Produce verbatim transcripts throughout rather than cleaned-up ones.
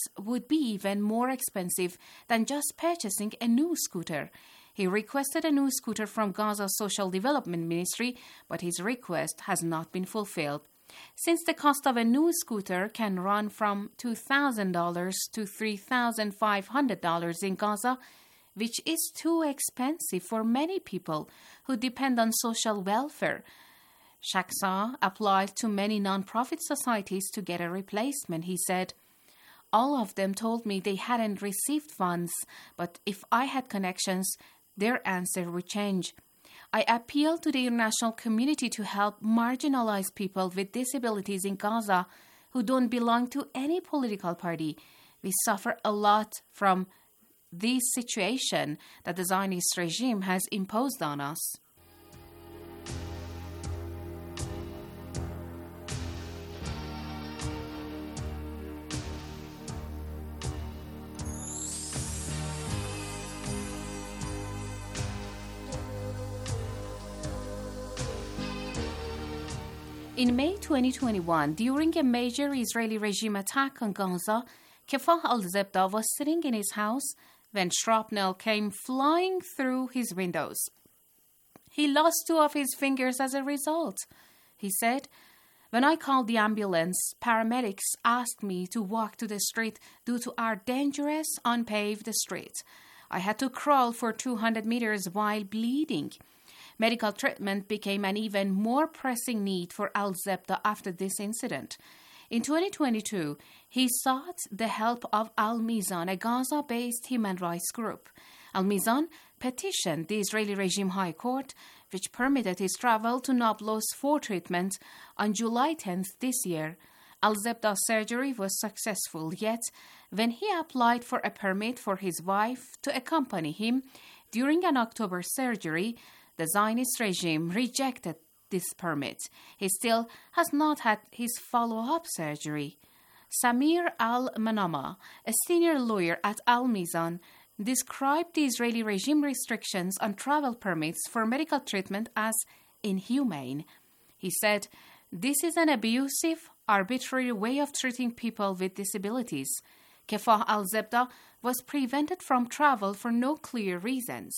would be even more expensive than just purchasing a new scooter. He requested a new scooter from Gaza's Social Development Ministry, but his request has not been fulfilled. Since the cost of a new scooter can run from two thousand dollars to three thousand five hundred dollars in Gaza, which is too expensive for many people who depend on social welfare, Shaksa applied to many non-profit societies to get a replacement. He said, "All of them told me they hadn't received funds, but if I had connections, their answer would change. I appeal to the international community to help marginalized people with disabilities in Gaza who don't belong to any political party. We suffer a lot from this situation that the Zionist regime has imposed on us." In May twenty twenty-one, during a major Israeli regime attack on Gaza, Kefah al-Zebda was sitting in his house when shrapnel came flying through his windows. He lost two of his fingers as a result. He said, "When I called the ambulance, paramedics asked me to walk to the street due to our dangerous, unpaved street. I had to crawl for two hundred meters while bleeding." Medical treatment became an even more pressing need for al-Zebda after this incident. In twenty twenty-two, he sought the help of Al-Mizan, a Gaza-based human rights group. Al-Mizan petitioned the Israeli regime high court, which permitted his travel to Nablus for treatment on July tenth this year. Al-Zebda's surgery was successful, yet when he applied for a permit for his wife to accompany him during an October surgery, the Zionist regime rejected this permit. He still has not had his follow-up surgery. Samir al-Manama, a senior lawyer at Al-Mizan, described the Israeli regime restrictions on travel permits for medical treatment as inhumane. He said, "This is an abusive, arbitrary way of treating people with disabilities." Kefah al-Zebda was prevented from travel for no clear reasons.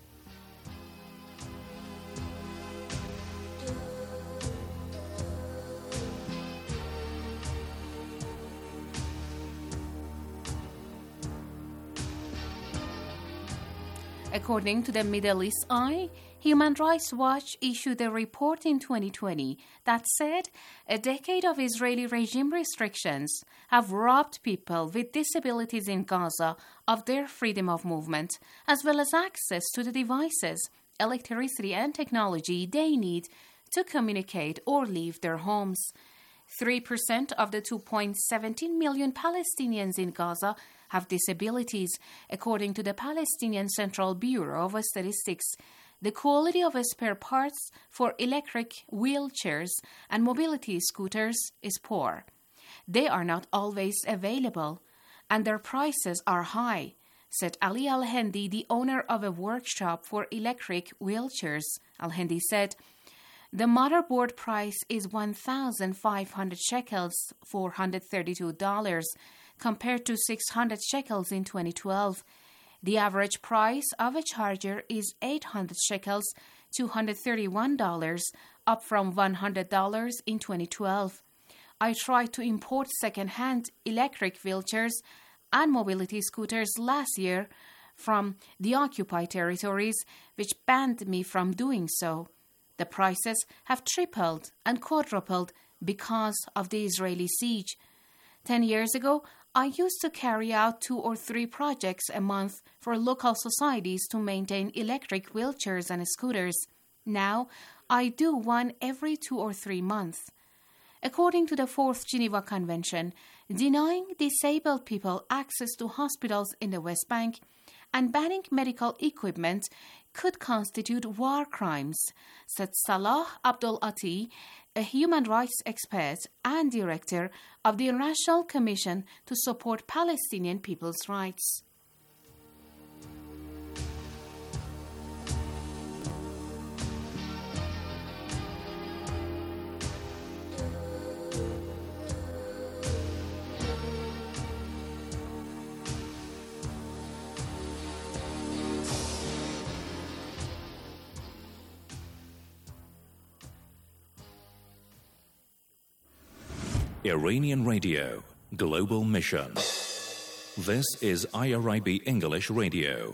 According to the Middle East Eye, Human Rights Watch issued a report in twenty twenty that said a decade of Israeli regime restrictions have robbed people with disabilities in Gaza of their freedom of movement, as well as access to the devices, electricity, and technology they need to communicate or leave their homes. three percent of the two point one seven million Palestinians in Gaza have disabilities, according to the Palestinian Central Bureau of Statistics. The quality of spare parts for electric wheelchairs and mobility scooters is poor. They are not always available, and their prices are high, said Ali Al-Hendi, the owner of a workshop for electric wheelchairs. Al-Hendi said, "The motherboard price is one thousand five hundred shekels, four hundred thirty-two dollars, compared to six hundred shekels in twenty twelve. The average price of a charger is eight hundred shekels, two hundred thirty-one dollars, up from one hundred dollars in twenty twelve. I tried to import second-hand electric wheelchairs and mobility scooters last year from the occupied territories, which banned me from doing so. The prices have tripled and quadrupled because of the Israeli siege. Ten years ago, I used to carry out two or three projects a month for local societies to maintain electric wheelchairs and scooters. Now, I do one every two or three months." According to the Fourth Geneva Convention, denying disabled people access to hospitals in the West Bank and banning medical equipment could constitute war crimes, said Salah Abdul Ati, a human rights expert and director of the International Commission to Support Palestinian People's Rights. Iranian Radio, Global Mission. This is I R I B English Radio.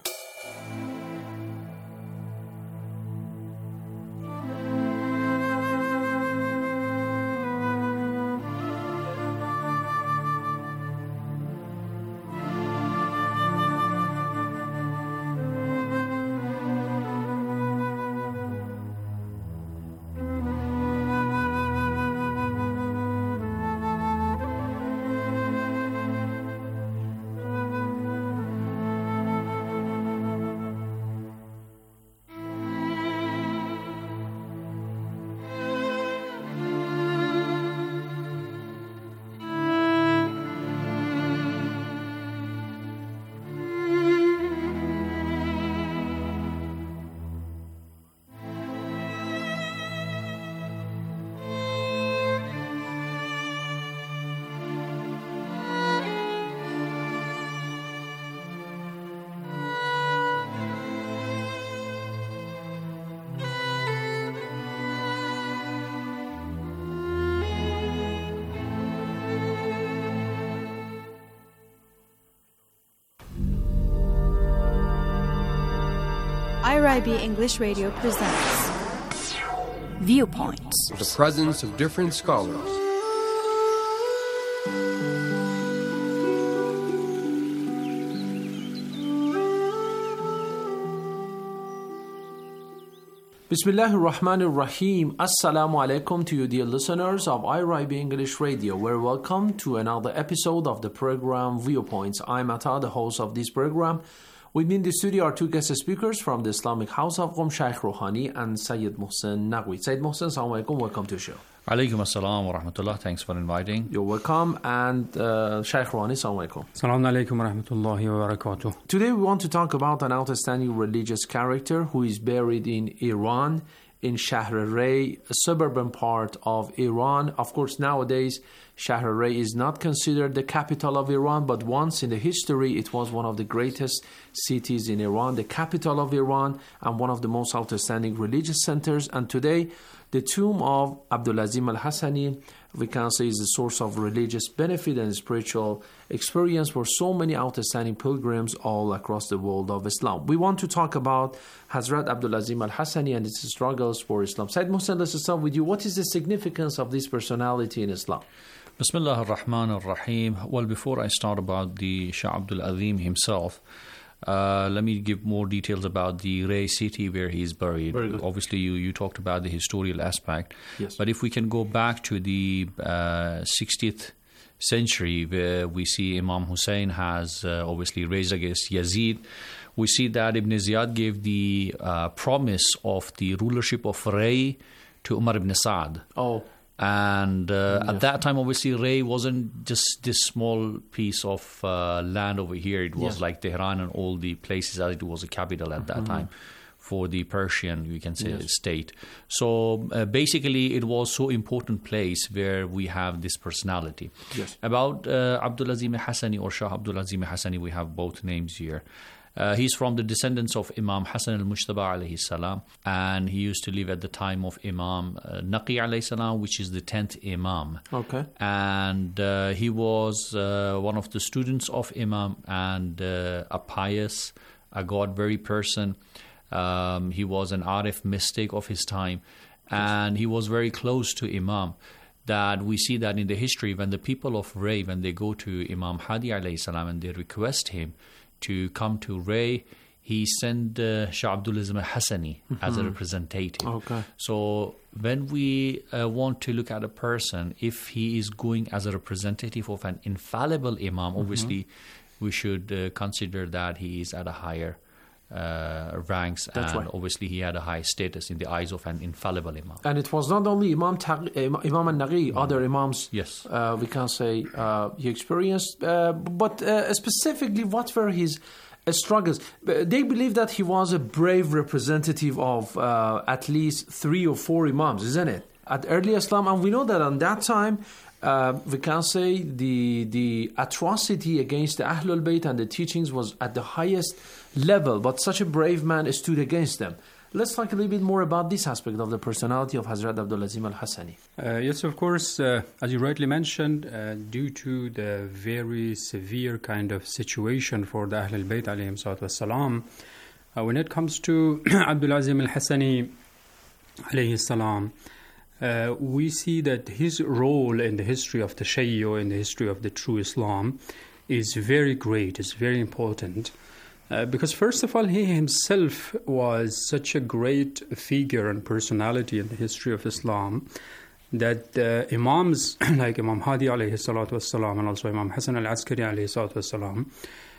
I R I B English Radio presents Viewpoints. The presence of different scholars. Bismillahir Rahmanir Rahim. Assalamu alaikum to you dear listeners of I R I B English Radio. We're welcome to another episode of the program Viewpoints. I'm Atta, the host of this program. With me in the studio are two guest speakers from the Islamic House of Qom, Shaykh Rouhani and Sayyid Mohsen Naqvi. Sayyid Mohsen, assalamu alaikum, welcome to the show. Alaikum assalam wa rahmatullah, thanks for inviting. You're welcome. And uh, Shaykh Rouhani, assalamu alaikum. Assalamu alaikum wa rahmatullahi wa barakatuh. Today we want to talk about an outstanding religious character who is buried in Iran, in Shahr-e-Ray, a suburban part of Iran. Of course, nowadays, Shahr-e-Ray is not considered the capital of Iran, but once in the history, it was one of the greatest cities in Iran, the capital of Iran, and one of the most outstanding religious centers. And today, the tomb of Abdulazim al-Hassani, we can say, is a source of religious benefit and spiritual experience for so many outstanding pilgrims all across the world of Islam. We want to talk about Hazrat Abdulazim al-Hassani and his struggles for Islam. Sayyid Mohsen, let's start with you. What is the significance of this personality in Islam? Bismillah ar-Rahman ar-Rahim. Well, before I start about the Shah Abdul Azim himself, uh, let me give more details about the Ray city where he is buried. Obviously, you, you talked about the historical aspect. Yes. But if we can go back to the uh, sixtieth century, where we see Imam Hussein has uh, obviously raised against Yazid, we see that Ibn Ziyad gave the uh, promise of the rulership of Ray to Umar ibn Sa'd. Oh. And uh, yes. At that time, obviously, Ray wasn't just this small piece of uh, land over here. It was yes. like Tehran and all the places, as it was a capital at that mm-hmm. time for the Persian, we can say, yes. state. So uh, basically, it was so important place where we have this personality. Yes. About uh, Abdulazim Hassani or Shah Abdulazim Hassani, we have both names here. Uh, he's from the descendants of Imam Hassan al-Mujtaba alayhi salam, and he used to live at the time of Imam uh, Naqi alayhi salam, which is the tenth Imam. Okay. And uh, he was uh, one of the students of Imam and uh, a pious, a God-very person. Um, he was an Arif mystic of his time, and he was very close to Imam. That we see that in the history, when the people of Ray, when they go to Imam Hadi alayhi salam and they request him to come to Ray, he sent uh, Shah Abdulazim al-Hassani mm-hmm. as a representative. Okay. So when we uh, want to look at a person, if he is going as a representative of an infallible Imam, mm-hmm. obviously we should uh, consider that he is at a higher uh, ranks. That's and right. obviously he had a high status in the eyes of an infallible Imam. And it was not only Imam Taq- Imam al-Naqi, mm-hmm. other Imams, yes. uh, we can say, uh, he experienced, uh, but uh, specifically what were his uh, struggles? They believe that he was a brave representative of uh, at least three or four Imams, isn't it? At early Islam, and we know that on that time, Uh, we can say the the atrocity against the Ahlul Bayt and the teachings was at the highest level, but such a brave man stood against them. Let's talk a little bit more about this aspect of the personality of Hazrat Abdul Azim al-Hassani. Uh, yes, of course, uh, as you rightly mentioned, uh, due to the very severe kind of situation for the Ahl al-Bayt alayhim salatu wassalam, uh, when it comes to Abdul Azim al-Hassani alayhi salam, uh, we see that his role in the history of the Tashayyu, in the history of the true Islam, is very great, is very important. Uh, because first of all, he himself was such a great figure and personality in the history of Islam that uh, Imams like Imam Hadi alayhi salatu wassalam and also Imam Hassan al-Askari alayhi salatu wassalam,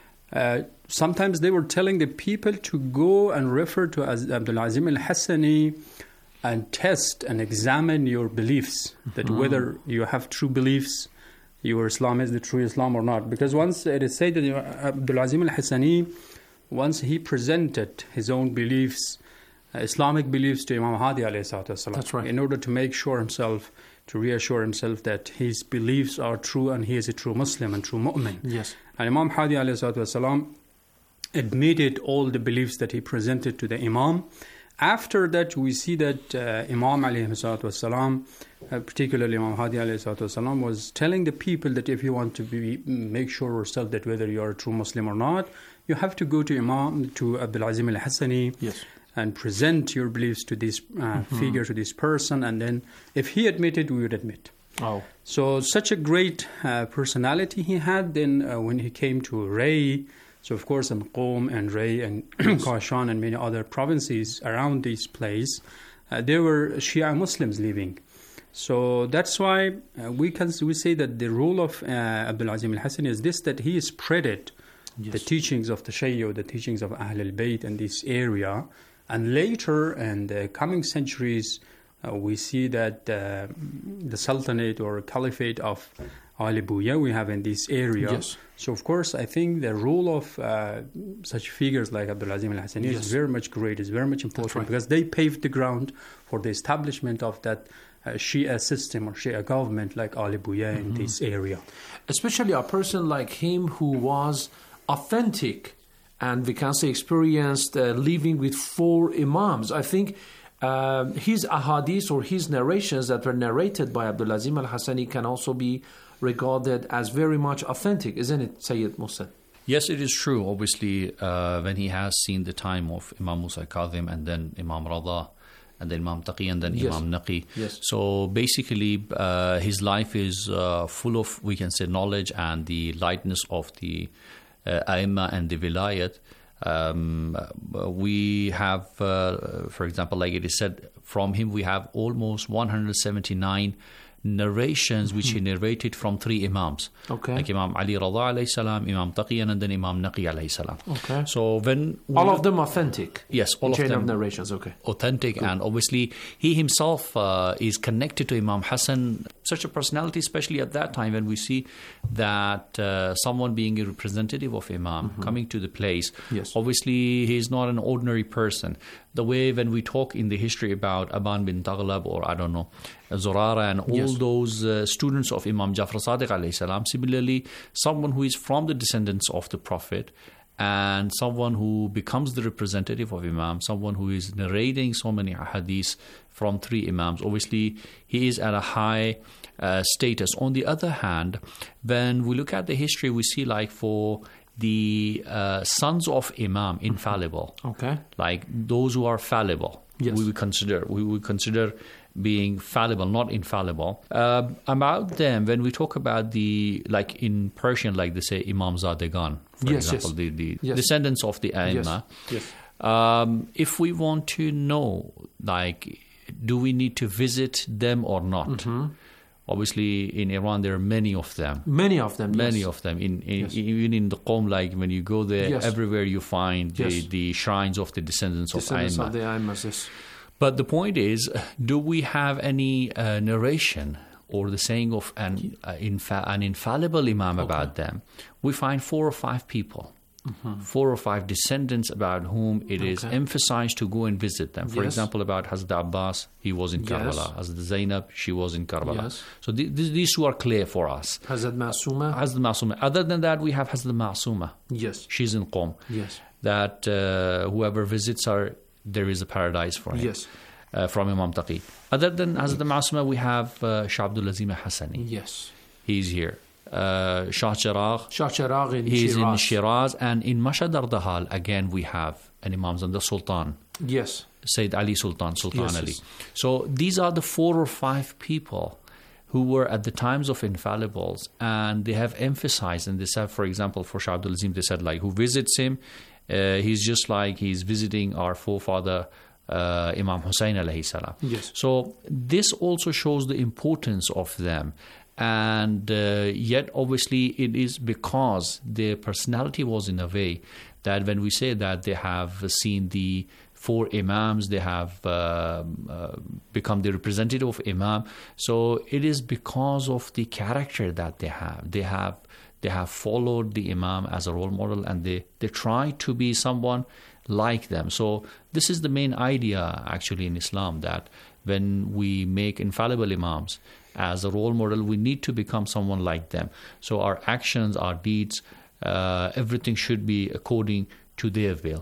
uh, sometimes they were telling the people to go and refer to as Abdul Azim al-Hassani and test and examine your beliefs, that mm-hmm. whether you have true beliefs, your Islam is the true Islam or not. Because once it is said that you know, Abdul Azim al-Hassani, once he presented his own beliefs, uh, Islamic beliefs to Imam Hadi alayhi salatu wasalam, that's right, in order to make sure himself, to reassure himself that his beliefs are true and he is a true Muslim and true mu'min. Yes. And Imam Hadi alayhi salatu wasalam admitted all the beliefs that he presented to the Imam. After that, we see that uh, Imam alayhi salatu wasalam, uh, particularly Imam Hadi alayhi salatu wasalam, was telling the people that if you want to be, make sure yourself that whether you are a true Muslim or not, you have to go to Imam, to Abdul Azim al-Hassani, yes, and present your beliefs to this uh, mm-hmm. figure, to this person, and then if he admitted, we would admit. Oh. So such a great uh, personality he had. Then uh, when he came to Ray, so of course in Qom and Ray and Kashan and many other provinces around this place, uh, there were Shia Muslims living. So that's why uh, we can we say that the role of uh, Abdul Azim al-Hassani is this, that he spreaded yes. the teachings of the Tashayyu, the teachings of Ahl al-Bayt in this area. And later in the coming centuries, uh, we see that uh, the Sultanate or Caliphate of Ali Buya we have in this area. Yes. So of course, I think the role of uh, such figures like Abdul Azim al-Hassani yes. is very much great, is very much important, right, because they paved the ground for the establishment of that uh, Shia system or Shia government like Ali Buya mm-hmm. in this area. Especially a person like him who was authentic and we can say experienced uh, living with four imams. I think uh, his ahadith or his narrations that were narrated by Abdul Azim al-Hassani can also be regarded as very much authentic, isn't it, Sayyid Muhsin? Yes, it is true. Obviously, uh, when he has seen the time of Imam Musa Kadhim and then Imam Rada and then Imam Taqi and then yes. Imam Naqi. Yes. So basically, uh, his life is uh, full of, we can say, knowledge and the lightness of the uh, Aimma and the Vilayat. Um, we have, uh, for example, like it is said, from him we have almost one hundred seventy-nine narrations which he narrated from three imams. Okay. Like Imam Ali Rada alayhi salam, Imam Taqi, and then Imam Naqi alayhi salam. Okay. So when all of them authentic. Yes, all chain of them of narrations. Okay. Authentic, Good. And obviously he himself uh, is connected to Imam Hassan. Such a personality, especially at that time when we see that uh, someone being a representative of Imam mm-hmm. coming to the place. Yes. Obviously, he is not an ordinary person. The way when we talk in the history about Aban bin Taghlab or I don't know, Zurara and all yes. those uh, students of Imam Jafar Sadiq alayhi salam, similarly, someone who is from the descendants of the Prophet and someone who becomes the representative of Imam, someone who is narrating so many hadiths from three Imams. Obviously, he is at a high uh, status. On the other hand, when we look at the history, we see like for the uh, sons of Imam, infallible. Okay. Like those who are fallible. Yes. We would consider, we would consider being fallible, not infallible. Uh, about them, when we talk about the, like in Persian, like they say Imam Zadegan, for yes, example, yes. the, the yes. descendants of the Aimma. Yes. yes. Um, if we want to know, like, do we need to visit them or not? Mm-hmm. Obviously, in Iran, there are many of them. Many of them, Many yes. of them. In, in yes. Even in the Qom, like when you go there, yes. everywhere you find the, yes. the shrines of the descendants, descendants of Aimma. of the Aimmas, yes. But the point is, do we have any uh, narration or the saying of an, uh, infa- an infallible Imam okay. about them? We find four or five people. Mm-hmm. Four or five descendants about whom it okay. is emphasized to go and visit them. For yes. example, about Hazrat Abbas, he was in Karbala. Yes. Hazrat Zainab, she was in Karbala. Yes. So th- th- these two are clear for us. Hazrat Ma'suma? Hazrat Ma'suma. Other than that, we have Hazrat Ma'suma. Yes. She's in Qom. Yes. That uh, whoever visits her, there is a paradise for him. Yes. Uh, from Imam Taqi. Other than Hazrat Masuma, we have uh, Shah Abdul Azim Hassani. Yes. He's here. Uh, Shah Chiragh. Shah Chiragh in He's Shiraz. in Shiraz. And in Mashhad Ardahal, again, we have an Imam Zanda Sultan. Yes. Sayyid Ali Sultan, Sultan Yes, Ali. yes. So these are the four or five people who were at the times of infallibles, and they have emphasized, and they said, for example, for Shah Abdul Azim, they said, like, who visits him, uh, he's just like he's visiting our forefather, uh, Imam Hussein alayhi salam. Yes. So this also shows the importance of them. And uh, yet, obviously, it is because their personality was in a way that when we say that they have seen the four imams, they have uh, uh, become the representative of imam. So it is because of the character that they have. They have they have followed the imam as a role model, and they, they try to be someone like them. So this is the main idea actually in Islam, that when we make infallible imams as a role model, we need to become someone like them. So our actions, our deeds, uh, everything should be according to their will.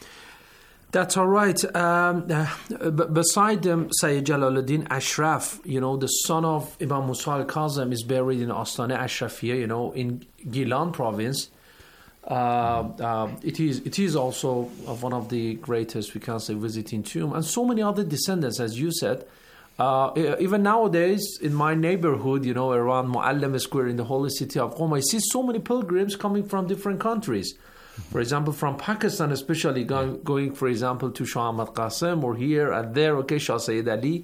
That's all right. Um, uh, b- beside um, Sayyid Jalaluddin Ashraf, you know, the son of Imam Musa al-Kazim is buried in Astana Ashrafiyya, you know, in Gilan province. Uh, uh, it is it is also uh, one of the greatest, we can say, visiting tomb. And so many other descendants, as you said. Uh, even nowadays, in my neighborhood, you know, around Muallim Square in the holy city of Qom, I see so many pilgrims coming from different countries. For example, from Pakistan especially, going, going for example, to Shah Ahmad Qasim, or here and there, okay, Shah Sayyid Ali.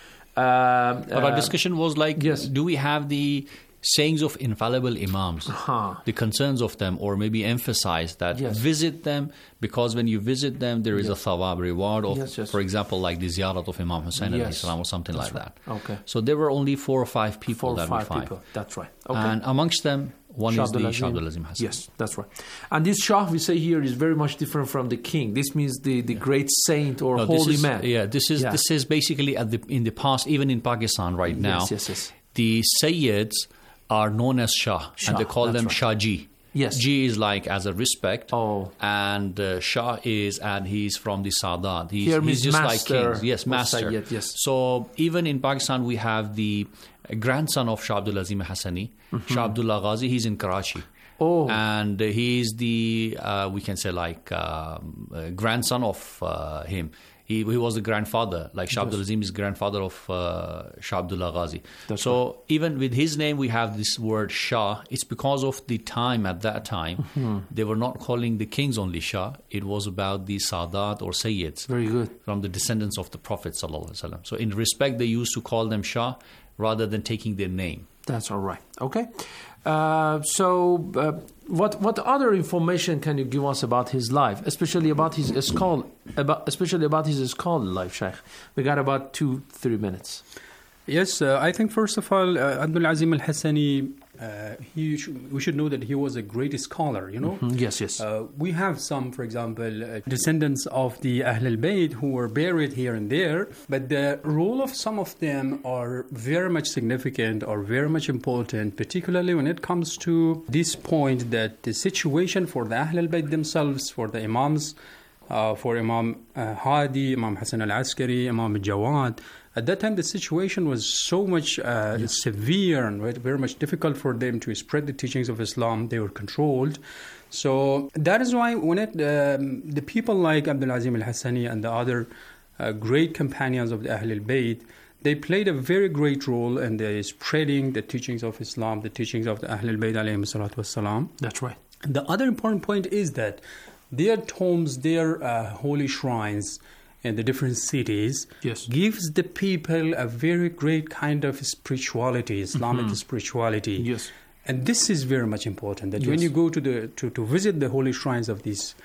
Uh, but our discussion was like, yes. do we have the sayings of infallible imams, uh-huh. the concerns of them, or maybe emphasize that yes. visit them, because when you visit them, there is yes. a thawab reward of, yes, yes. for example, like the ziyarat of Imam Hussein yes. alayhi salam or something That's like right. that. Okay. So there were only four or five people four that or five we find. People. That's right. Okay. And amongst them, one Shah is the Abdul Shah Azim. Abdul Azim Hassani. Yes, that's right. And this Shah we say here is very much different from the king. This means the, the great saint or No, this holy is, man. Yeah, this is Yeah. this is basically at the in the past, even in Pakistan right now. Yes, yes, yes. The Sayyids are known as Shah, Shah, and they call that's them right. Shah Ji. Yes. Ji is like as a respect. Oh. And uh, Shah is, and he's from the Sadat. He's, Here he's means just master like kings. Yes, or master. Sayyid, yes. So even in Pakistan, we have the grandson of Shah Abdul Azim Hassani, mm-hmm. Shah Abdullah Ghazi. He's in Karachi. Oh. And uh, he's the, uh, we can say like um, uh, grandson of uh, him. He, he was the grandfather, like Shah Yes. Abdul Azim is grandfather of uh, Shah Abdullah Ghazi. That's so right. even with his name, we have this word Shah. It's because of the time at that time. Mm-hmm. They were not calling the kings only Shah. It was about the Sadat or Sayyids. Very good. From the descendants of the Prophet sallallahu alaihi wasallam. So in respect, they used to call them Shah rather than taking their name. That's all right. Okay. Uh, so, uh, what what other information can you give us about his life, especially about his scholar, about especially about his scholar life, Sheikh? We got about two, three minutes. Yes, uh, I think first of all, uh, Abdul Azim al-Hassani, uh, he sh- we should know that he was a great scholar, you know. Mm, yes, yes. Uh, we have some, for example, uh, descendants of the Ahl al-Bayt who were buried here and there, but the role of some of them are very much significant or very much important, particularly when it comes to this point that the situation for the Ahl al-Bayt themselves, for the Imams, uh, for Imam uh, Hadi, Imam Hassan al-Askari, Imam Jawad, at that time, the situation was so much uh, yes. severe and very much difficult for them to spread the teachings of Islam. They were controlled. So that is why when it, um, the people like Abdul Azim al-Hassani and the other uh, great companions of the Ahl al-Bayt, they played a very great role in the spreading the teachings of Islam, the teachings of the Ahl al-Bayt alayhim salatu wassalam. That's right. And the other important point is that their tombs, their uh, holy shrines, in the different cities, yes. gives the people a very great kind of spirituality, Islamic mm-hmm. spirituality. Yes. And this is very much important, that yes. when you go to the to, to visit the holy shrines of these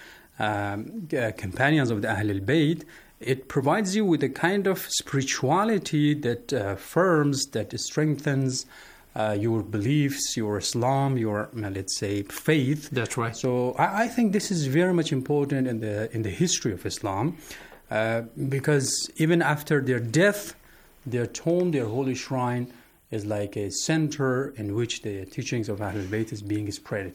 um, uh, companions of the Ahl al-Bayt, it provides you with a kind of spirituality that uh, affirms, that strengthens uh, your beliefs, your Islam, your, uh, let's say, faith. That's right. So I, I think this is very much important in the in the history of Islam. Uh, because even after their death, their tomb, their holy shrine, is like a center in which the teachings of Ahlul Bayt is being spread.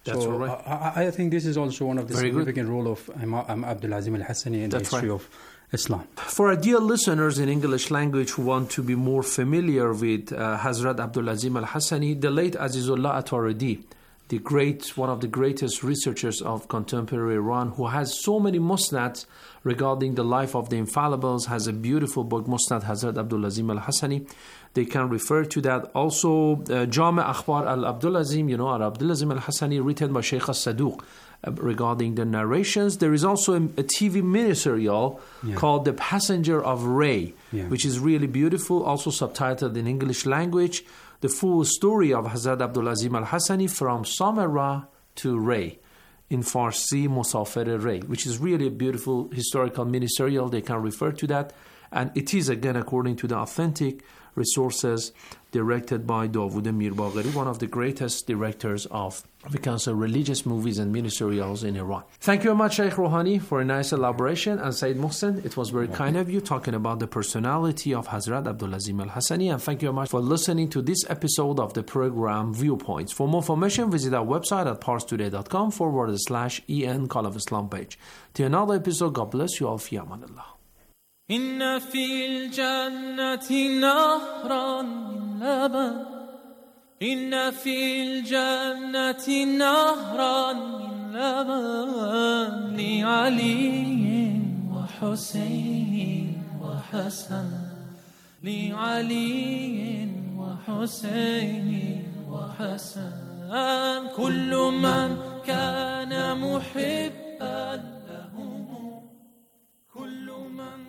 That's so right. I, I think this is also one of the Very significant role of Imam Abdul-Azim al-Hassani in That's the history right. of Islam. For our dear listeners in English language who want to be more familiar with uh, Hazrat Abdul-Azim al-Hassani, the late Azizullah Ataridi, the great, one of the greatest researchers of contemporary Iran, who has so many musnads regarding the life of the infallibles, has a beautiful book, Musnad Hazrat Abdul-Azim al-Hassani. They can refer to that. Also, uh, Jami Akhbar al-Abdul-Azim, you know, al-Abdul-Azim al-Hassani, written by Sheikh al-Saduq, uh, regarding the narrations. There is also a, a T V miniserial yeah. called The Passenger of Ray, yeah. which is really beautiful, also subtitled in English language. The full story of Hazrat Abdul-Azim al-Hassani from Samarra to Ray, in Farsi Musafir Ray, which is really a beautiful historical ministerial. They can refer to that. And it is, again, according to the authentic resources, directed by Dawud Mirbagheri, one of the greatest directors of, we can say, religious movies and ministerials in Iran. Thank you very much, Sheikh Rouhani, for a nice elaboration. And Sayyid Muhsin, it was very kind of you talking about the personality of Hazrat Abdul-Azim al-Hassani. And thank you very much for listening to this episode of the program Viewpoints. For more information, visit our website at parstoday.com forward slash en Call of Islam page. Till another episode, God bless you all. Fi amanillah. إن في الجنة نهرا من لبن إن في الجنة نهرا من لبن لعلي وحسين وحسن لعلي وحسين وحسن كل من كان محبا له كل من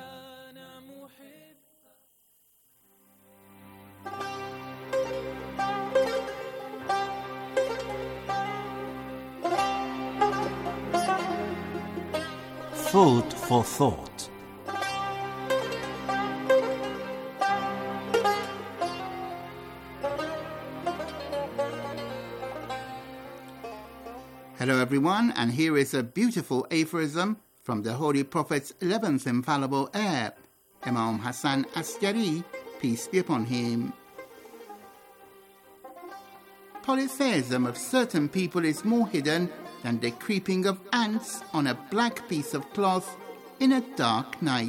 Food for thought. Hello everyone, and here is a beautiful aphorism from the Holy Prophet's eleventh infallible heir, Imam Hassan Askari, peace be upon him. Polytheism of certain people is more hidden than the creeping of ants on a black piece of cloth in a dark night.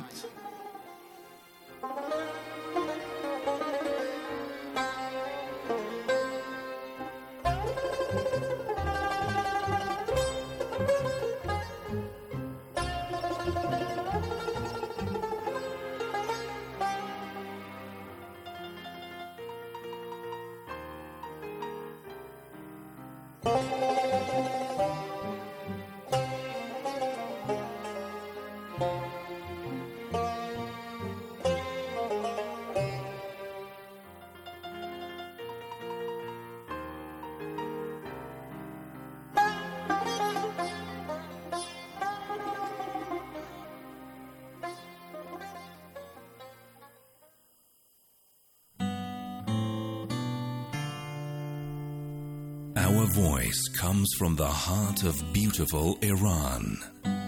Our voice comes from the heart of beautiful Iran.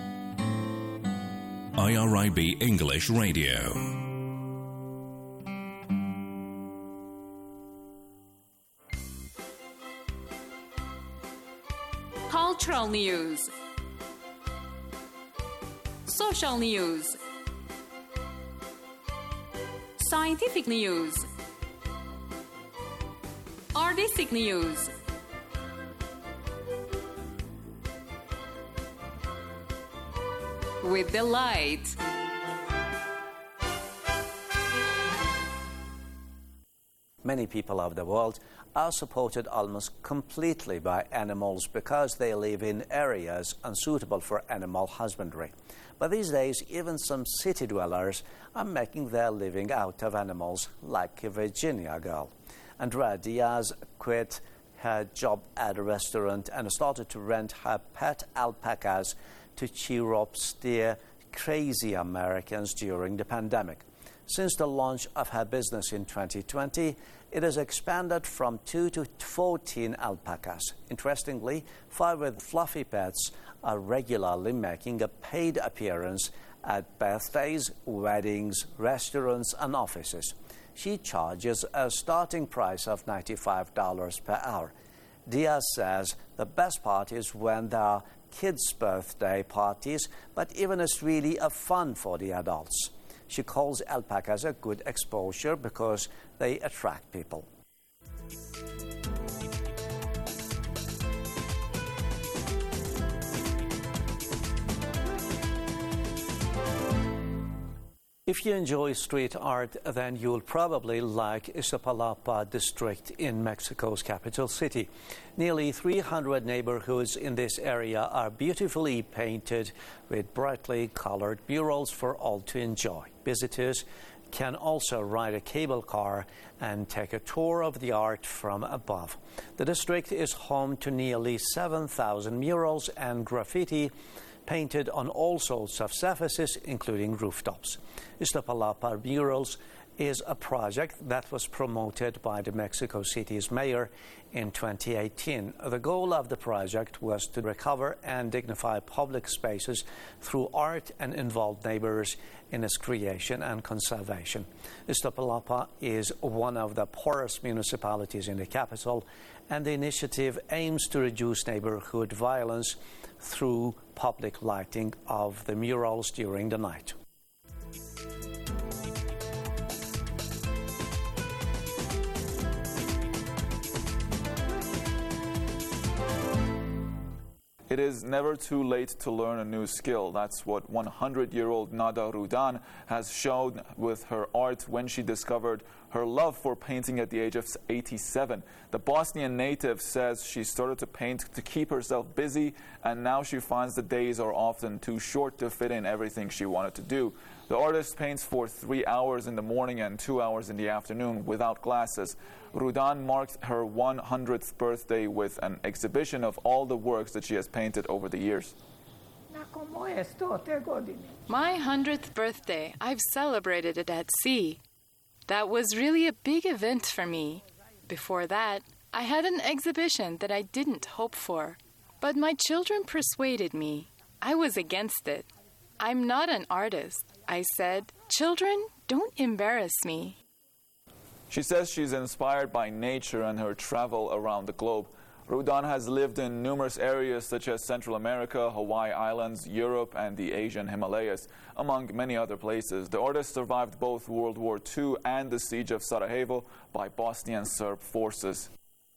I R I B English Radio. Cultural news, social news, scientific news, artistic news, with delight. Many people of the world are supported almost completely by animals because they live in areas unsuitable for animal husbandry. But these days, even some city dwellers are making their living out of animals, like a Virginia girl. Andrea Diaz quit her job at a restaurant and started to rent her pet alpacas to cheer up the crazy Americans during the pandemic. Since the launch of her business in twenty twenty, it has expanded from two to fourteen alpacas. Interestingly, five with fluffy pets are regularly making a paid appearance at birthdays, weddings, restaurants, and offices. She charges a starting price of ninety-five dollars per hour. Diaz says the best part is when there are kids' birthday parties, but even it's really a fun for the adults. She calls alpacas a good exposure because they attract people. If you enjoy street art, then you'll probably like Iztapalapa district in Mexico's capital city. Nearly three hundred neighborhoods in this area are beautifully painted with brightly colored murals for all to enjoy. Visitors can also ride a cable car and take a tour of the art from above. The district is home to nearly seven thousand murals and graffiti painted on all sorts of surfaces, including rooftops. Iztapalapa Murals is a project that was promoted by the Mexico City's mayor in twenty eighteen. The goal of the project was to recover and dignify public spaces through art and involve neighbors in its creation and conservation. Iztapalapa is one of the poorest municipalities in the capital, and the initiative aims to reduce neighborhood violence through public lighting of the murals during the night. It is never too late to learn a new skill. That's what one hundred-year-old Nada Rudan has shown with her art when she discovered her love for painting at the age of eighty-seven. The Bosnian native says she started to paint to keep herself busy, and now she finds the days are often too short to fit in everything she wanted to do. The artist paints for three hours in the morning and two hours in the afternoon without glasses. Rudan marked her one hundredth birthday with an exhibition of all the works that she has painted over the years. My hundredth birthday, I've celebrated it at sea. That was really a big event for me. Before that, I had an exhibition that I didn't hope for. But my children persuaded me. I was against it. I'm not an artist. I said, children, don't embarrass me. She says she's inspired by nature and her travel around the globe. Rudan has lived in numerous areas such as Central America, Hawaii Islands, Europe, and the Asian Himalayas, among many other places. The artist survived both World War Two and the siege of Sarajevo by Bosnian Serb forces.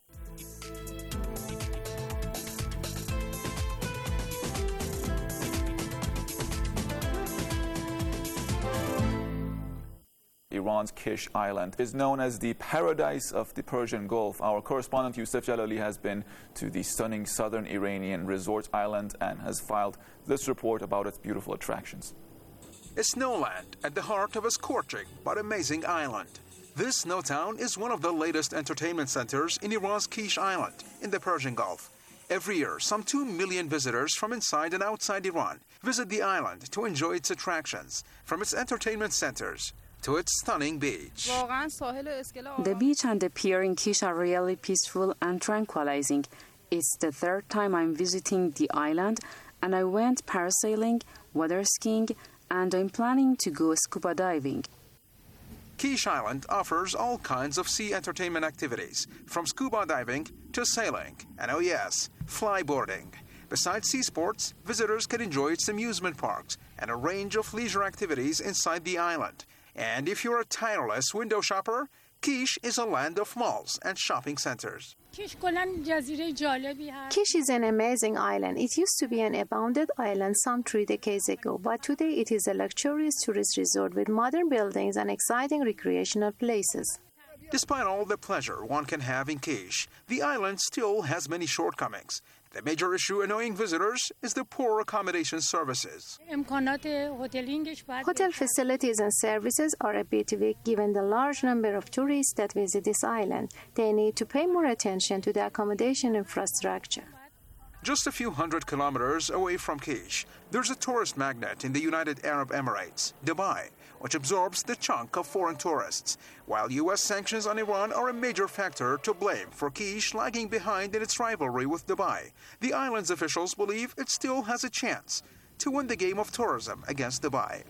Iran's Kish Island is known as the paradise of the Persian Gulf. Our correspondent Yusuf Jalali has been to the stunning southern Iranian resort island and has filed this report about its beautiful attractions. A snowland at the heart of a scorching but amazing island. This snow town is one of the latest entertainment centers in Iran's Kish Island in the Persian Gulf. Every year, some two million visitors from inside and outside Iran visit the island to enjoy its attractions, from its entertainment centers to its stunning beach. The beach and the pier in Kish are really peaceful and tranquilizing. It's the third time I'm visiting the island, and I went parasailing, water skiing, and I'm planning to go scuba diving. Kish Island offers all kinds of sea entertainment activities, from scuba diving to sailing, and oh yes, flyboarding. Besides sea sports, visitors can enjoy its amusement parks and a range of leisure activities inside the island. And if you're a tireless window shopper, Kish is a land of malls and shopping centers. Kish is an amazing island. It used to be an abandoned island some three decades ago, but today it is a luxurious tourist resort with modern buildings and exciting recreational places. Despite all the pleasure one can have in Kish, the island still has many shortcomings. The major issue annoying visitors is the poor accommodation services. Hotel facilities and services are a bit weak given the large number of tourists that visit this island. They need to pay more attention to the accommodation infrastructure. Just a few hundred kilometers away from Kish, there's a tourist magnet in the United Arab Emirates, Dubai, which absorbs the chunk of foreign tourists, while U S sanctions on Iran are a major factor to blame for Kish lagging behind in its rivalry with Dubai. The island's officials believe it still has a chance to win the game of tourism against Dubai.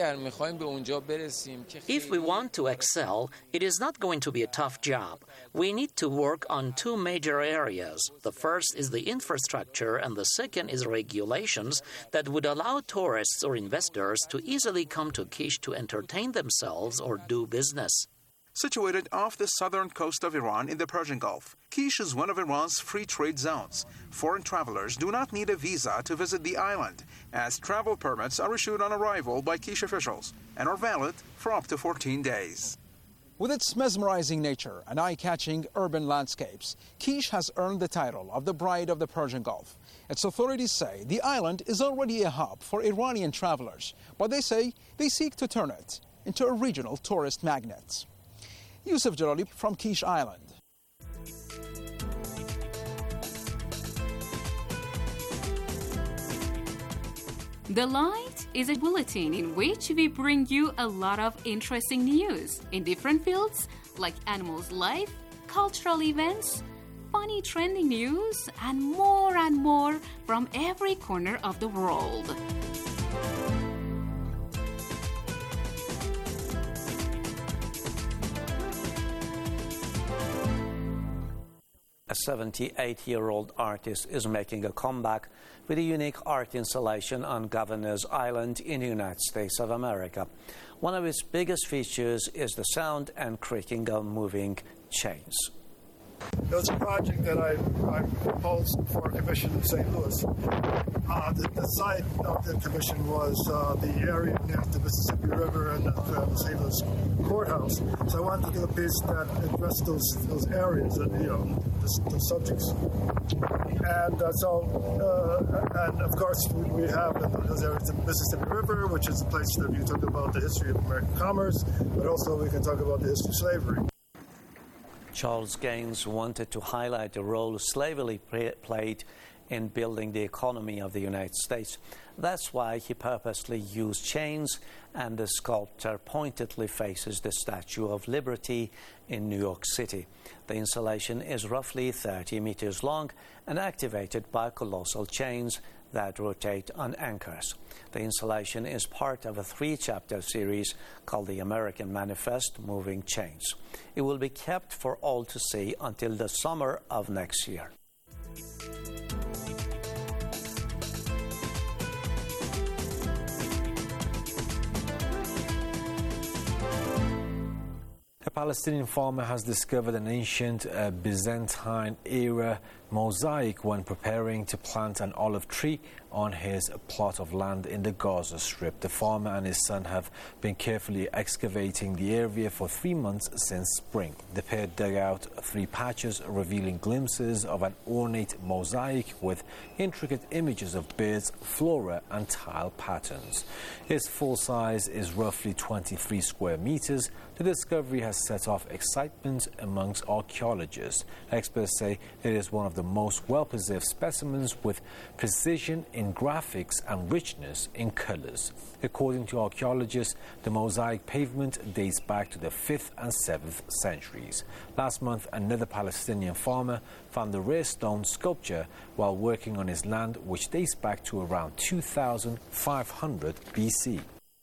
If we want to excel, it is not going to be a tough job. We need to work on two major areas. The first is the infrastructure, and the second is regulations that would allow tourists or investors to easily come to Kish to entertain themselves or do business. Situated off the southern coast of Iran in the Persian Gulf, Kish is one of Iran's free trade zones. Foreign travelers do not need a visa to visit the island, as travel permits are issued on arrival by Kish officials and are valid for up to fourteen days. With its mesmerizing nature and eye-catching urban landscapes, Kish has earned the title of the Bride of the Persian Gulf. Its authorities say the island is already a hub for Iranian travelers, but they say they seek to turn it into a regional tourist magnet. Yusuf Jalali from Kish Island. The Light is a bulletin in which we bring you a lot of interesting news in different fields like animals' life, cultural events, funny trending news, and more and more from every corner of the world. A seventy-eight-year-old artist is making a comeback with a unique art installation on Governor's Island in the United States of America. One of its biggest features is the sound and creaking of moving chains. It was a project that I, I proposed for a commission in Saint Louis. Uh, the, the site of the commission was uh, the area near the Mississippi River and uh, the Saint Louis courthouse. So I wanted to do a piece that addressed those those areas and you know those, those subjects. And uh, so, uh, and of course, we, we have in those areas the Mississippi River, which is a place that you talk about the history of American commerce, but also we can talk about the history of slavery. Charles Gaines wanted to highlight the role slavery played in building the economy of the United States. That's why he purposely used chains, and the sculptor pointedly faces the Statue of Liberty in New York City. The installation is roughly thirty meters long and activated by colossal chains that rotate on anchors. The installation is part of a three-chapter series called The American Manifest, Moving Chains. It will be kept for all to see until the summer of next year. A Palestinian farmer has discovered an ancient uh, Byzantine-era mosaic when preparing to plant an olive tree on his plot of land in the Gaza Strip. The farmer and his son have been carefully excavating the area for three months since spring. The pair dug out three patches, revealing glimpses of an ornate mosaic with intricate images of birds, flora, and tile patterns. Its full size is roughly twenty-three square meters. The discovery has set off excitement amongst archaeologists. Experts say it is one of the most well-preserved specimens with precision in graphics and richness in colors. According to archaeologists, the mosaic pavement dates back to the fifth and seventh centuries. Last month, another Palestinian farmer found the rare stone sculpture while working on his land, which dates back to around two thousand five hundred B C.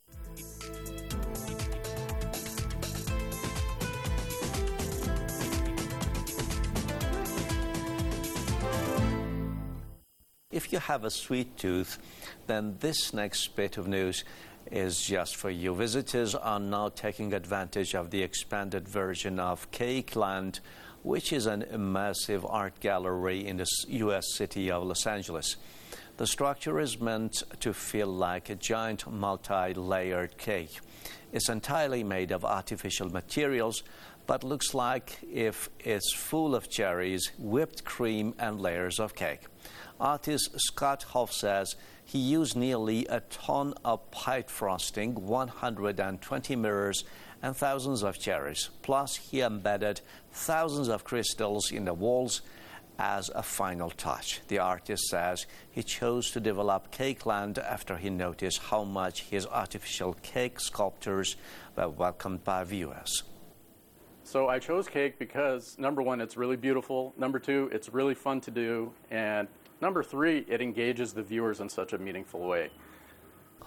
If you have a sweet tooth, then this next bit of news is just for you. Visitors are now taking advantage of the expanded version of Cake Land, which is an immersive art gallery in the U S city of Los Angeles. The structure is meant to feel like a giant multi-layered cake. It's entirely made of artificial materials, but looks like if it's full of cherries, whipped cream, and layers of cake. Artist Scott Hoff says he used nearly a ton of pipe frosting, one hundred twenty mirrors, and thousands of cherries. Plus, he embedded thousands of crystals in the walls as a final touch. The artist says he chose to develop Cake Land after he noticed how much his artificial cake sculptures were welcomed by viewers. So I chose cake because, number one, it's really beautiful. Number two, it's really fun to do. And number three, it engages the viewers in such a meaningful way.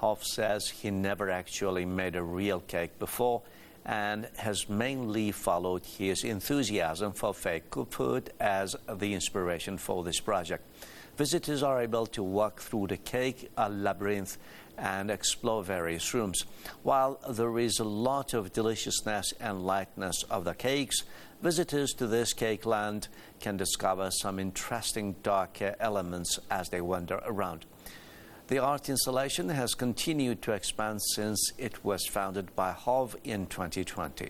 Hoff says he never actually made a real cake before and has mainly followed his enthusiasm for fake food as the inspiration for this project. Visitors are able to walk through the cake a labyrinth and explore various rooms. While there is a lot of deliciousness and lightness of the cakes, visitors to this cake land can discover some interesting darker elements as they wander around. The art installation has continued to expand since it was founded by Hoff in twenty twenty.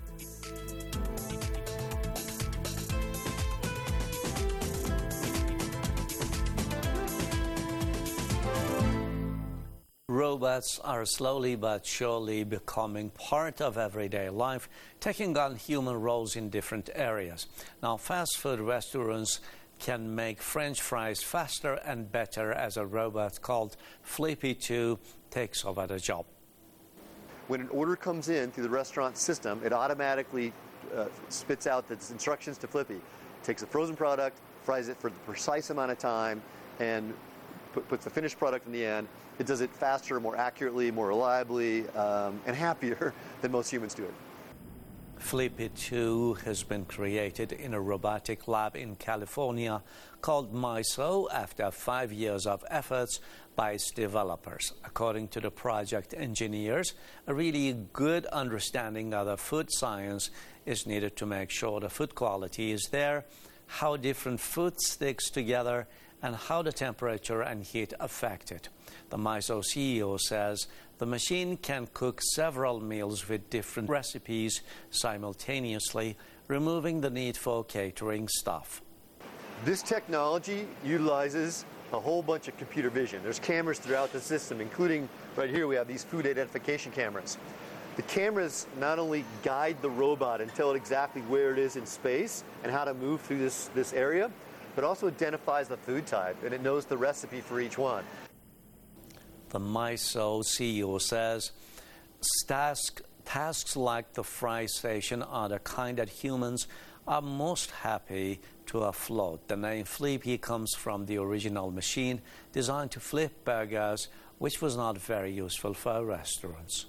Robots are slowly but surely becoming part of everyday life, taking on human roles in different areas. Now, fast food restaurants can make French fries faster and better as a robot called Flippy two takes over the job. When an order comes in through the restaurant system, it automatically uh, spits out the instructions to Flippy. Takes a frozen product, fries it for the precise amount of time, and put, puts the finished product in the end. It does it faster, more accurately, more reliably, um, and happier than most humans do it. Flippy two has been created in a robotic lab in California called MISO after five years of efforts by its developers. According to the project engineers, a really good understanding of the food science is needed to make sure the food quality is there, how different food sticks together, and how the temperature and heat affect it. The MISO C E O says the machine can cook several meals with different recipes simultaneously, removing the need for catering staff. This technology utilizes a whole bunch of computer vision. There's cameras throughout the system, including right here we have these food identification cameras. The cameras not only guide the robot and tell it exactly where it is in space and how to move through this, this area, but also identifies the food type, and it knows the recipe for each one. The MISO C E O says task, tasks like the fry station are the kind that humans are most happy to offload. The name Flippy comes from the original machine designed to flip burgers, which was not very useful for restaurants.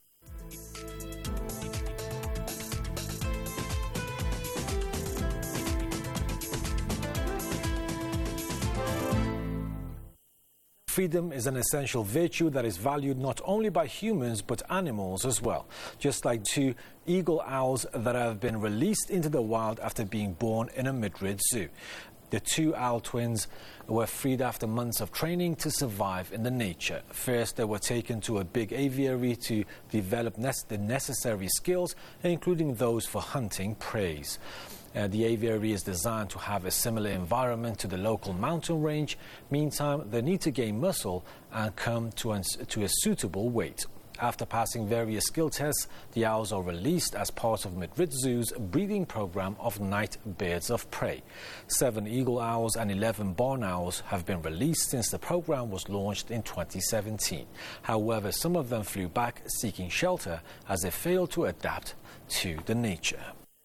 Freedom is an essential virtue that is valued not only by humans but animals as well, just like two eagle owls that have been released into the wild after being born in a Madrid zoo. The two owl twins were freed after months of training to survive in the nature. First, they were taken to a big aviary to develop the necessary skills, including those for hunting prey. Uh, the aviary is designed to have a similar environment to the local mountain range. Meantime, they need to gain muscle and come to, an, to a suitable weight. After passing various skill tests, the owls are released as part of Madrid Zoo's breeding program of night birds of prey. Seven eagle owls and eleven barn owls have been released since the program was launched in twenty seventeen. However, some of them flew back seeking shelter as they failed to adapt to the nature.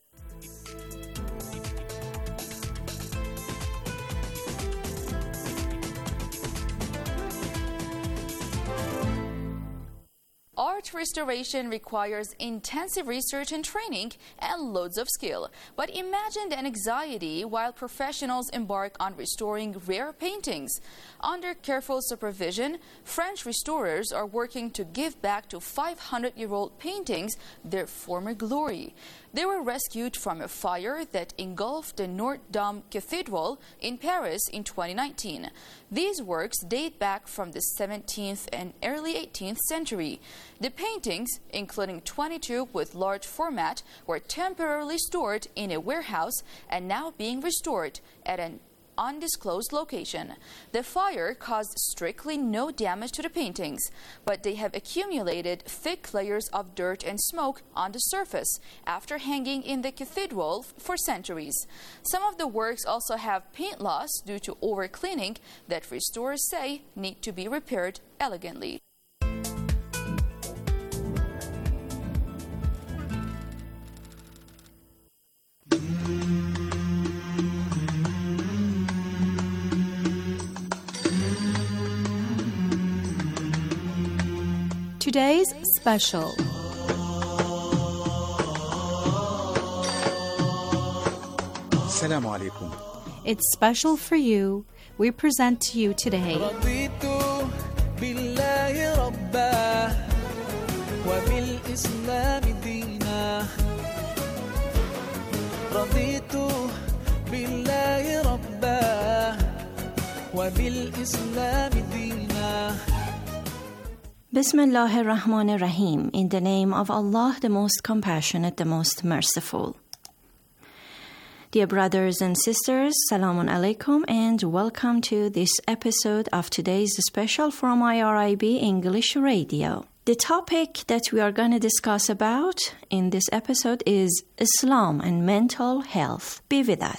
Art restoration requires intensive research and training and loads of skill. But imagine the anxiety while professionals embark on restoring rare paintings. Under careful supervision, French restorers are working to give back to five hundred year old paintings their former glory. They were rescued from a fire that engulfed the Notre Dame Cathedral in Paris in twenty nineteen. These works date back from the seventeenth and early eighteenth century. The paintings, including twenty-two with large format, were temporarily stored in a warehouse and now being restored at an undisclosed location. The fire caused strictly no damage to the paintings, but they have accumulated thick layers of dirt and smoke on the surface after hanging in the cathedral for centuries. Some of the works also have paint loss due to overcleaning that restorers say need to be repaired elegantly. Today's special. Assalamu alaikum. It's special for you. We present to you today Bismillah ar-Rahman ar-Rahim. In the name of Allah, the most compassionate, the most merciful. Dear brothers and sisters, Salamun Alaikum and welcome to this episode of today's special from I R I B English Radio. The topic that we are going to discuss about in this episode is Islam and mental health. Be with us.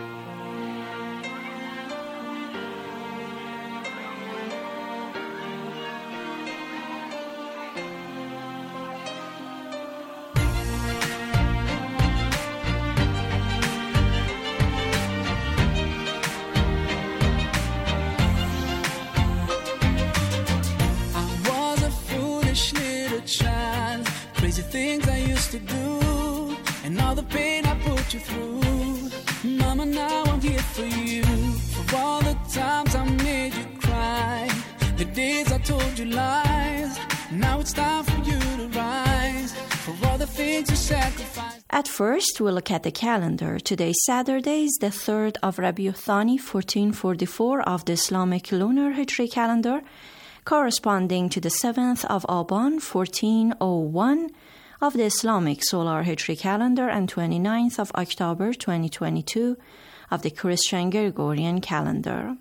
Things I used to do, and all the pain I put you through. Mama, now I'm here for you. For all the times I made you cry, the days I told you lies. Now it's time for you to rise. For all the things you sacrificed. At first, we'll look at the calendar. Today, Saturday, is the third of Rabiul Thani, fourteen forty-four of the Islamic lunar Hijri calendar, corresponding to the seventh of Aban, fourteen oh one. Of the Islamic solar Hijri calendar, and twenty-ninth of October twenty twenty-two of the Christian Gregorian calendar.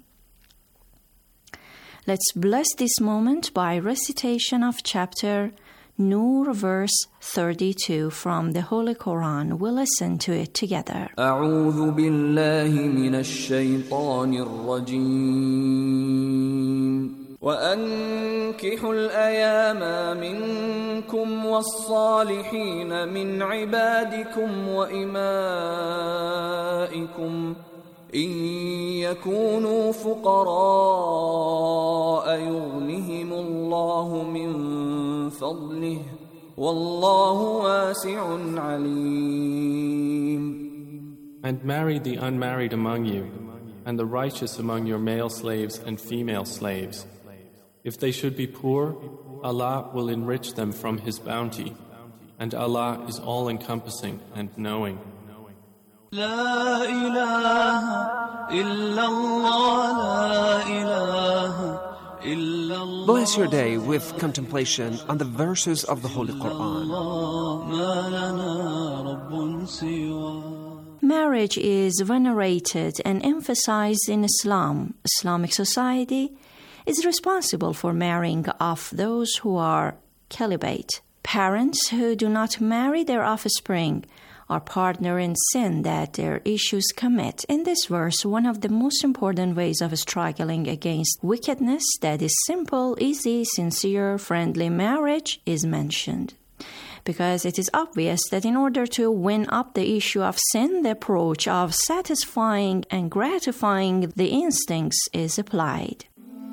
Let's bless this moment by recitation of chapter Nur, verse thirty-two from the Holy Quran. We'll listen to it together. أعوذ بالله من الشيطان الرجيم وأنكحوا الأيام منكم والصالحين من عبادكم وإمائكم إن يكونوا فقراء يغنهم الله من فضله والله واسع عليم. And marry the unmarried among you, and the righteous among your male slaves and female slaves. If they should be poor, Allah will enrich them from His bounty, and Allah is all-encompassing and knowing. La ilaha illallah, la ilaha illallah. Bless your day with contemplation on the verses of the Holy Quran. Marriage is venerated and emphasized in Islam. Islamic society is responsible for marrying off those who are celibate. Parents who do not marry their offspring are partner in sin that their issues commit. In this verse, one of the most important ways of struggling against wickedness, that is simple, easy, sincere, friendly marriage, is mentioned. Because it is obvious that in order to win up the issue of sin, the approach of satisfying and gratifying the instincts is applied.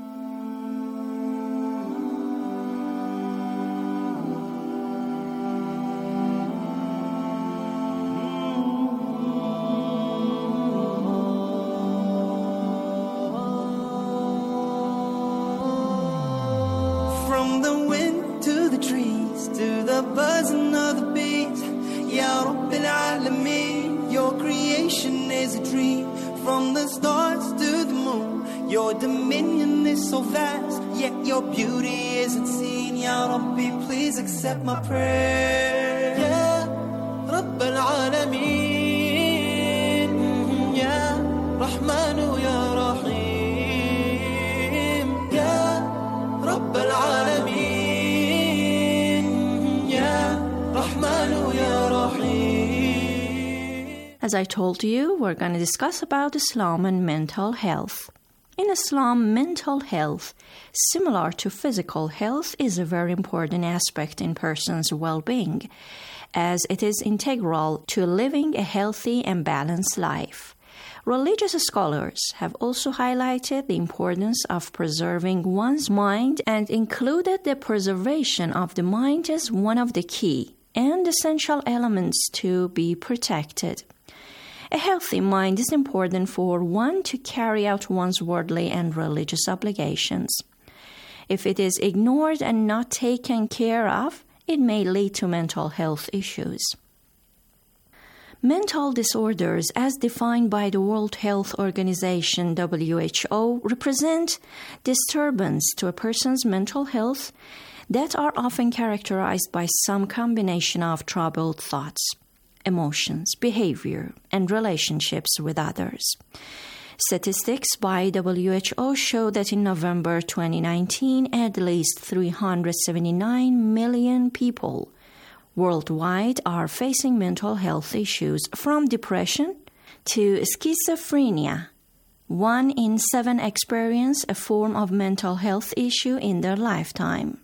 From the wind to the trees, to the buzzing of the bees, Ya Rabbil Alameen, your creation is a dream. From the stars to the moon, your dominion is so vast, yet your beauty isn't seen. Ya Rabbi, please accept my prayer. Ya Rabbil Alameen, Ya Rahmanu Ya Rahim, Ya Rabbil Alameen, Ya Rahmanu Ya Rahim. As I told you, we're going to discuss about Islam and mental health. In Islam, mental health, similar to physical health, is a very important aspect in person's well-being, as it is integral to living a healthy and balanced life. Religious scholars have also highlighted the importance of preserving one's mind and included the preservation of the mind as one of the key and essential elements to be protected. A healthy mind is important for one to carry out one's worldly and religious obligations. If it is ignored and not taken care of, it may lead to mental health issues. Mental disorders, as defined by the World Health Organization W H O, represent disturbance to a person's mental health that are often characterized by some combination of troubled thoughts, emotions, behavior, and relationships with others. Statistics by W H O show that in November twenty nineteen, at least three hundred seventy-nine million people worldwide are facing mental health issues, from depression to schizophrenia. One in seven experience a form of mental health issue in their lifetime.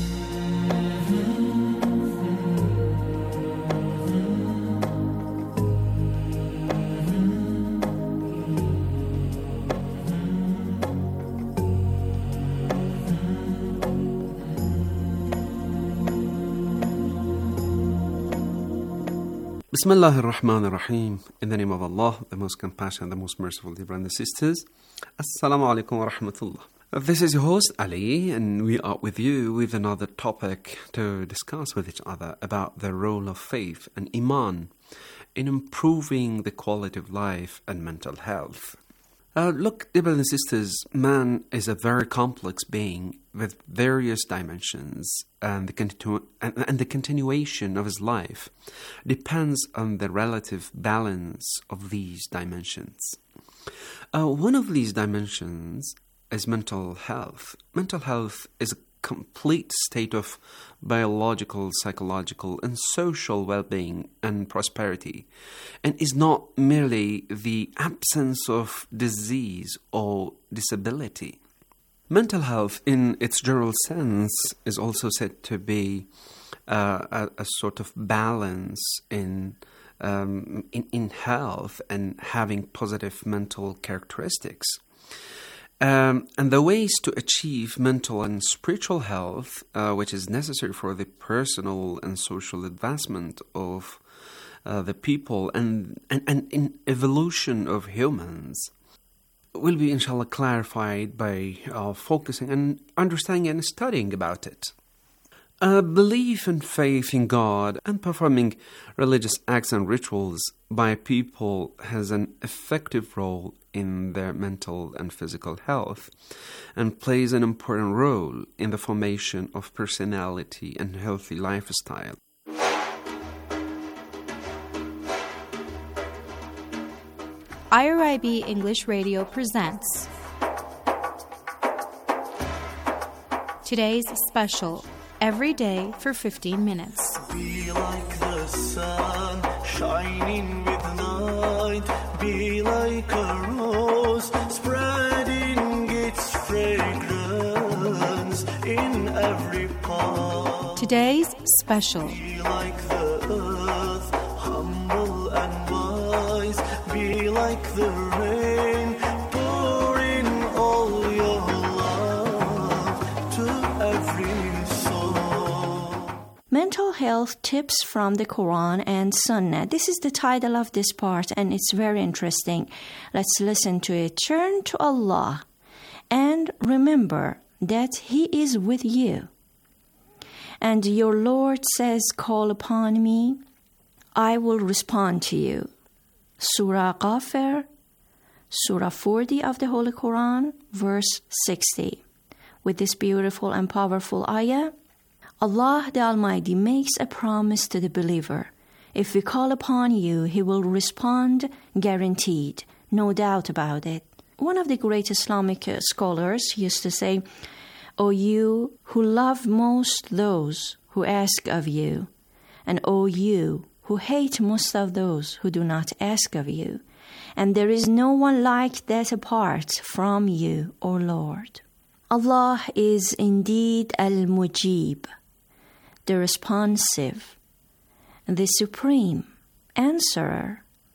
Bismillah ar-Rahman ar-Rahim. In the name of Allah, the most compassionate, the most merciful, dear brothers and sisters. Assalamu alaikum wa rahmatullah. This is your host Ali, and we are with you with another topic to discuss with each other about the role of faith and Iman in improving the quality of life and mental health. Uh, look, dear brothers and sisters, man is a very complex being with various dimensions, and the, continu- and, and the continuation of his life depends on the relative balance of these dimensions. Uh, one of these dimensions is mental health. Mental health is a complete state of biological, psychological, and social well-being and prosperity, and is not merely the absence of disease or disability. Mental health, in its general sense, is also said to be uh, a, a sort of balance in, um, in in health and having positive mental characteristics. Um, and the ways to achieve mental and spiritual health, uh, which is necessary for the personal and social advancement of uh, the people and, and, and in evolution of humans, will be inshallah clarified by uh, focusing and understanding and studying about it. Uh, belief and faith in God and performing religious acts and rituals by people has an effective role in their mental and physical health, and plays an important role in the formation of personality and healthy lifestyle. I R I B English Radio presents today's special, Every Day for fifteen minutes. Be like the sun, shining with light. Be like a rose, spreading its fragrance in every part. Today's special. Be like the earth, humble and wise. Be like the rain, pour in all your love to every soul. Mental Health Tips from the Quran and Sunnah. This is the title of this part, and it's very interesting. Let's listen to it. Turn to Allah and remember that He is with you. And your Lord says, call upon me, I will respond to you. Surah Ghafir, Surah forty of the Holy Quran, verse sixty. With this beautiful and powerful ayah, Allah the Almighty makes a promise to the believer. If we call upon you, He will respond, guaranteed, no doubt about it. One of the great Islamic scholars used to say, O you who love most those who ask of you, and O you who hate most of those who do not ask of you, and there is no one like that apart from you, O Lord. Allah is indeed Al-Mujib, the responsive, the supreme answerer,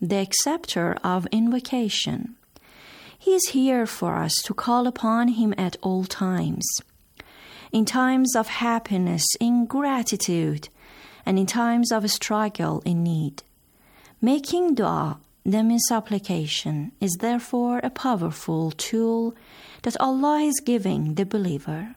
the acceptor of invocation. He is here for us to call upon Him at all times. In times of happiness, in gratitude, and in times of struggle, in need. Making dua, that means supplication, is therefore a powerful tool that Allah is giving the believer.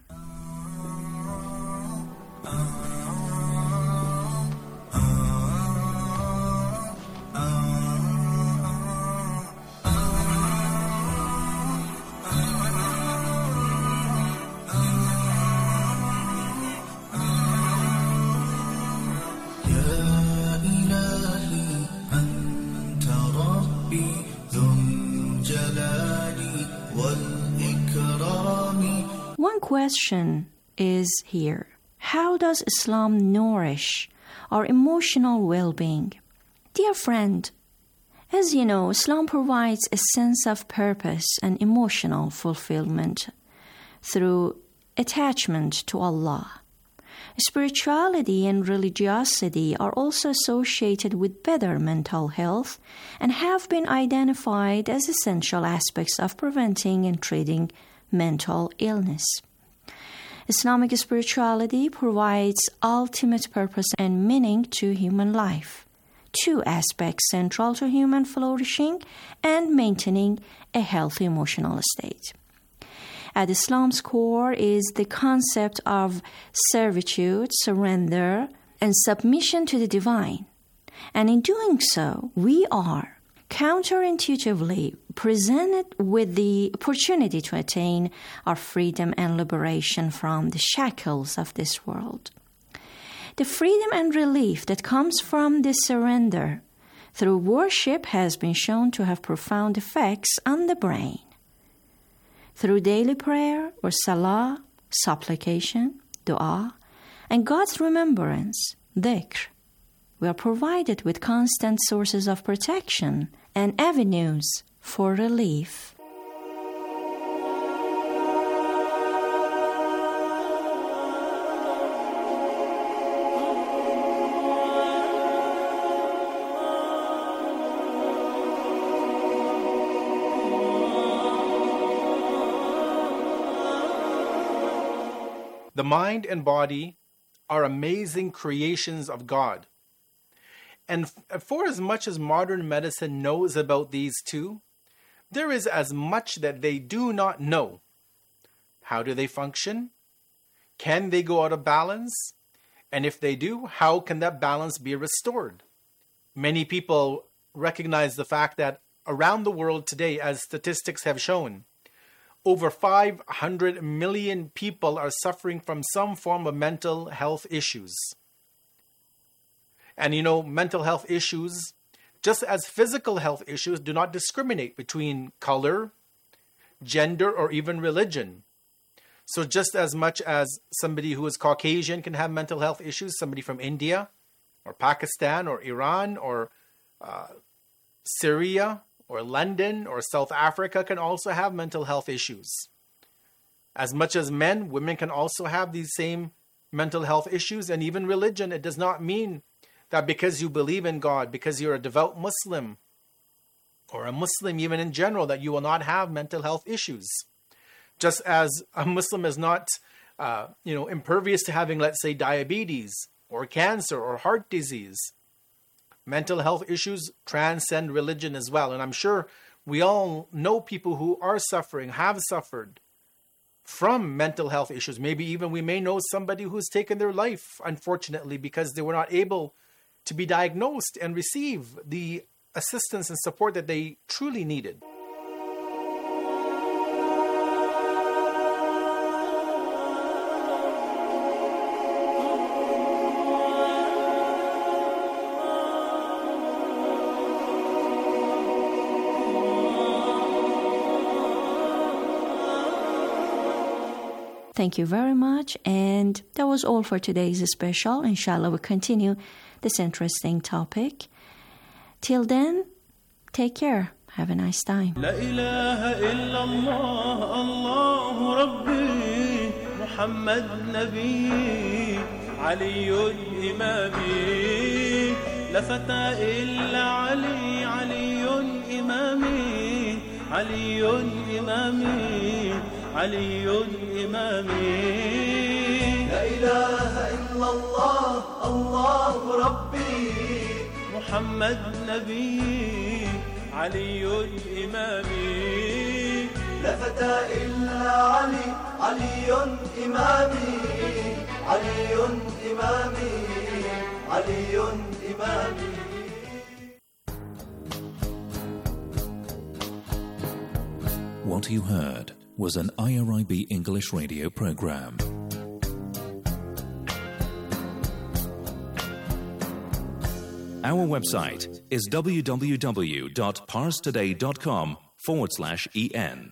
One question is here: how does Islam nourish our emotional well-being? Dear friend, as you know, Islam provides a sense of purpose and emotional fulfillment through attachment to Allah. Spirituality and religiosity are also associated with better mental health and have been identified as essential aspects of preventing and treating mental illness. Islamic spirituality provides ultimate purpose and meaning to human life, two aspects central to human flourishing and maintaining a healthy emotional state. At Islam's core is the concept of servitude, surrender, and submission to the divine. And in doing so, we are counterintuitively presented with the opportunity to attain our freedom and liberation from the shackles of this world. The freedom and relief that comes from this surrender through worship has been shown to have profound effects on the brain. Through daily prayer or salah, supplication, dua, and God's remembrance, dhikr, we are provided with constant sources of protection and avenues for relief. The mind and body are amazing creations of God. And for as much as modern medicine knows about these two, there is as much that they do not know. How do they function? Can they go out of balance? And if they do, how can that balance be restored? Many people recognize the fact that around the world today, as statistics have shown, over five hundred million people are suffering from some form of mental health issues. And you know, mental health issues, just as physical health issues, do not discriminate between color, gender, or even religion. So just as much as somebody who is Caucasian can have mental health issues, somebody from India, or Pakistan, or Iran, or uh, Syria, or London, or South Africa can also have mental health issues. As much as men, women can also have these same mental health issues, and even religion. It does not mean that because you believe in God, because you're a devout Muslim, or a Muslim even in general, that you will not have mental health issues. Just as a Muslim is not, uh, you know, impervious to having, let's say, diabetes, or cancer, or heart disease. Mental health issues transcend religion as well. And I'm sure we all know people who are suffering, have suffered from mental health issues. Maybe even we may know somebody who's taken their life, unfortunately, because they were not able to be diagnosed and receive the assistance and support that they truly needed. Thank you very much. And that was all for today's special. Inshallah, we'll continue this interesting topic. Till then, take care. Have a nice time. La ilaha illallah, Allahu Rabbi, Muhammad Nabi, Aliyun Imami, la fata illa Ali, Ali إمامي علي إمامي علي إمامي لا إله إلا الله الله ربي محمد نبي علي إمامي لا فتى إلا علي علي إمامي علي إمامي علي إمامي. What you heard was an I R I B English radio program. Our website is w w w dot parstoday dot com forward slash en.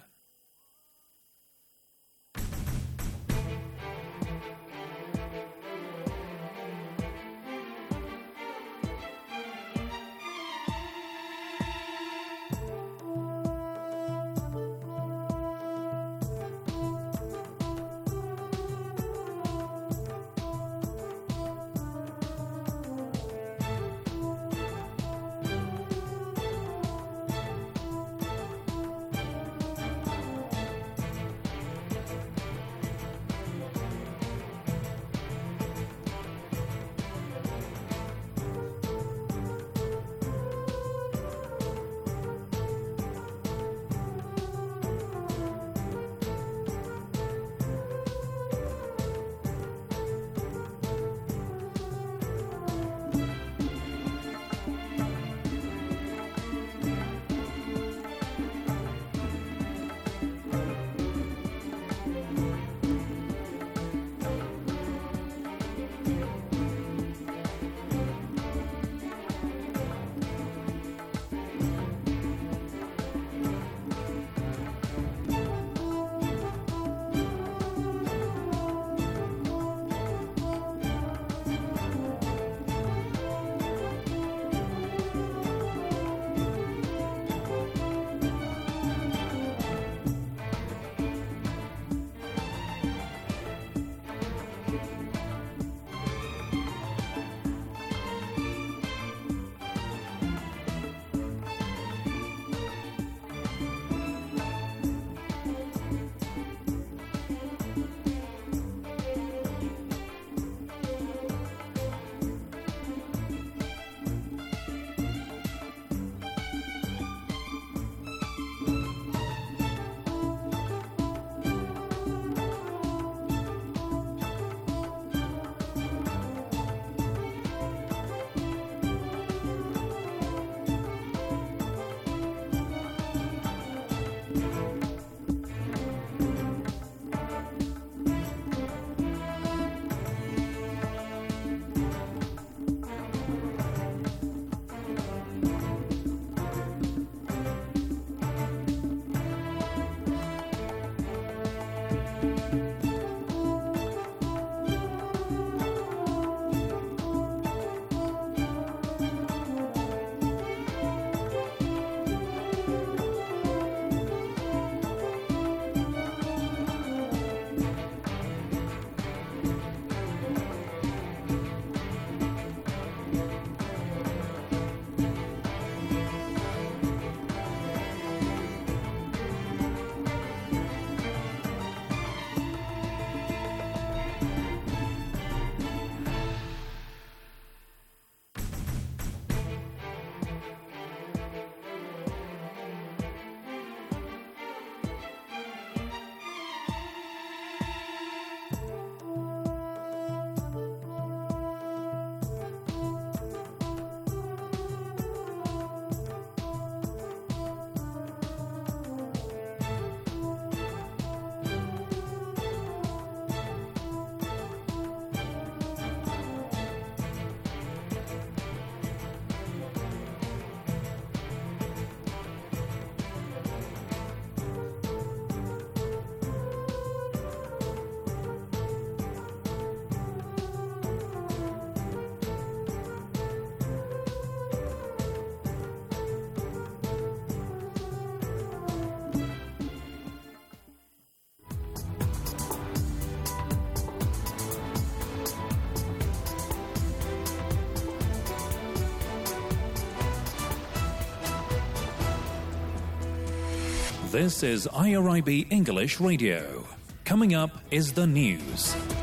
This is I R I B English Radio. Coming up is the news.